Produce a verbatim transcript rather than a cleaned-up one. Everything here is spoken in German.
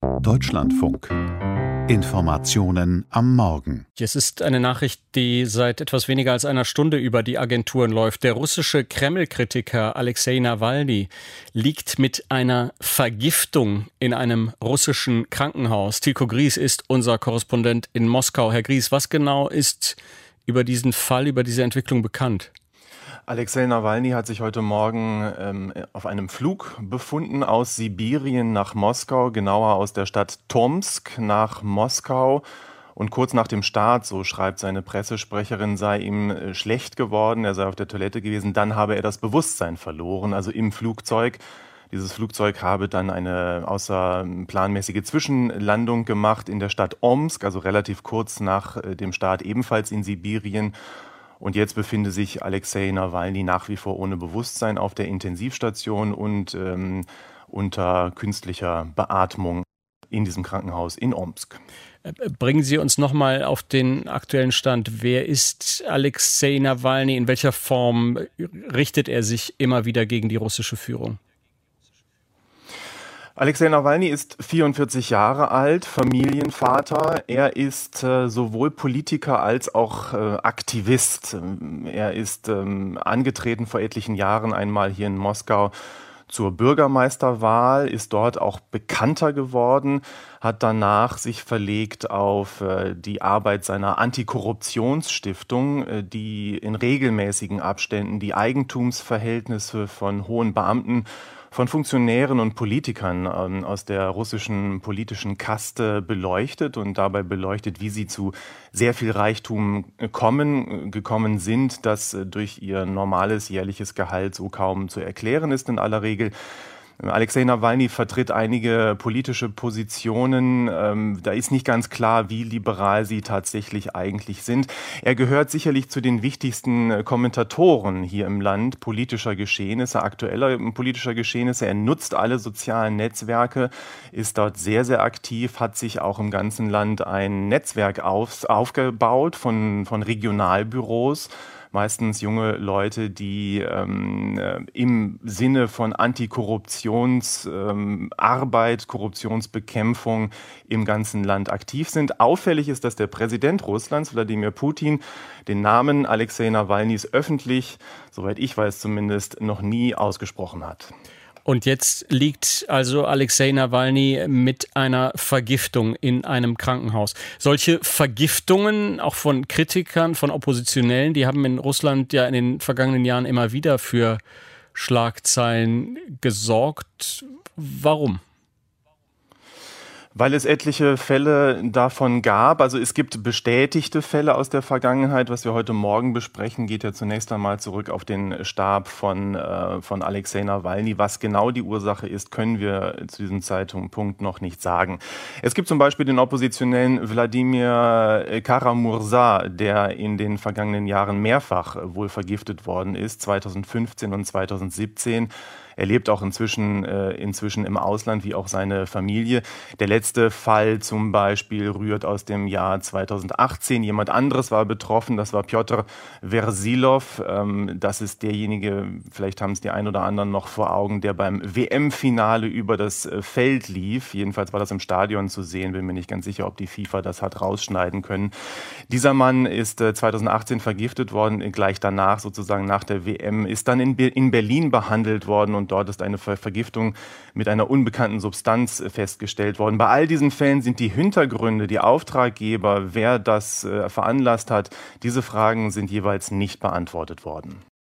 Deutschlandfunk. Informationen am Morgen. Es ist eine Nachricht, die seit etwas weniger als einer Stunde über die Agenturen läuft. Der russische Kreml-Kritiker Alexei Nawalny liegt mit einer Vergiftung in einem russischen Krankenhaus. Tilko Gries ist unser Korrespondent in Moskau. Herr Gries, was genau ist über diesen Fall, über diese Entwicklung bekannt? Alexei Nawalny hat sich heute Morgen ähm, auf einem Flug befunden aus Sibirien nach Moskau, genauer aus der Stadt Tomsk nach Moskau. Und kurz nach dem Start, so schreibt seine Pressesprecherin, sei ihm äh, schlecht geworden, er sei auf der Toilette gewesen, dann habe er das Bewusstsein verloren, also im Flugzeug. Dieses Flugzeug habe dann eine außerplanmäßige Zwischenlandung gemacht in der Stadt Omsk, also relativ kurz nach äh, dem Start ebenfalls in Sibirien. Und jetzt befinde sich Alexei Nawalny nach wie vor ohne Bewusstsein auf der Intensivstation und ähm, unter künstlicher Beatmung in diesem Krankenhaus in Omsk. Bringen Sie uns noch mal auf den aktuellen Stand. Wer ist Alexei Nawalny? In welcher Form richtet er sich immer wieder gegen die russische Führung? Alexei Nawalny ist vierundvierzig Jahre alt, Familienvater. Er ist äh, sowohl Politiker als auch äh, Aktivist. Er ist ähm, angetreten vor etlichen Jahren einmal hier in Moskau zur Bürgermeisterwahl, ist dort auch bekannter geworden, hat danach sich verlegt auf äh, die Arbeit seiner Antikorruptionsstiftung, äh, die in regelmäßigen Abständen die Eigentumsverhältnisse von hohen Beamten, von Funktionären und Politikern ähm, aus der russischen politischen Kaste beleuchtet und dabei beleuchtet, wie sie zu sehr viel Reichtum kommen, gekommen sind, das äh, durch ihr normales jährliches Gehalt so kaum zu erklären ist in aller Regel. Alexei Nawalny vertritt einige politische Positionen. Ähm, da ist nicht ganz klar, wie liberal sie tatsächlich eigentlich sind. Er gehört sicherlich zu den wichtigsten Kommentatoren hier im Land politischer Geschehnisse, aktueller politischer Geschehnisse. Er nutzt alle sozialen Netzwerke, ist dort sehr, sehr aktiv, hat sich auch im ganzen Land ein Netzwerk auf, aufgebaut von, von Regionalbüros. Meistens junge Leute, die ähm, im Sinne von Antikorruptionsarbeit, ähm, Korruptionsbekämpfung im ganzen Land aktiv sind. Auffällig ist, dass der Präsident Russlands, Wladimir Putin, den Namen Alexei Nawalnys öffentlich, soweit ich weiß zumindest, noch nie ausgesprochen hat. Und jetzt liegt also Alexei Nawalny mit einer Vergiftung in einem Krankenhaus. Solche Vergiftungen, auch von Kritikern, von Oppositionellen, die haben in Russland ja in den vergangenen Jahren immer wieder für Schlagzeilen gesorgt. Warum? Weil es etliche Fälle davon gab. Also es gibt bestätigte Fälle aus der Vergangenheit. Was wir heute Morgen besprechen, geht ja zunächst einmal zurück auf den Stab von, äh, von Alexei Nawalny. Was genau die Ursache ist, können wir zu diesem Zeitpunkt noch nicht sagen. Es gibt zum Beispiel den Oppositionellen Wladimir Kara-Murza, der in den vergangenen Jahren mehrfach wohl vergiftet worden ist, zweitausendfünfzehn und zweitausendsiebzehn. Er lebt auch inzwischen, äh, inzwischen im Ausland, wie auch seine Familie. Der letzte Fall zum Beispiel rührt aus dem Jahr zweitausendachtzehn. Jemand anderes war betroffen, das war Pjotr Versilov. Ähm, das ist derjenige, vielleicht haben es die ein oder anderen noch vor Augen, der beim W M-Finale über das äh, Feld lief. Jedenfalls war das im Stadion zu sehen. Bin mir nicht ganz sicher, ob die FIFA das hat rausschneiden können. Dieser Mann ist äh, zweitausendachtzehn vergiftet worden, gleich danach sozusagen nach der W M, ist dann in, Be- in Berlin behandelt worden und Und dort ist eine Vergiftung mit einer unbekannten Substanz festgestellt worden. Bei all diesen Fällen sind die Hintergründe, die Auftraggeber, wer das äh, veranlasst hat, diese Fragen sind jeweils nicht beantwortet worden.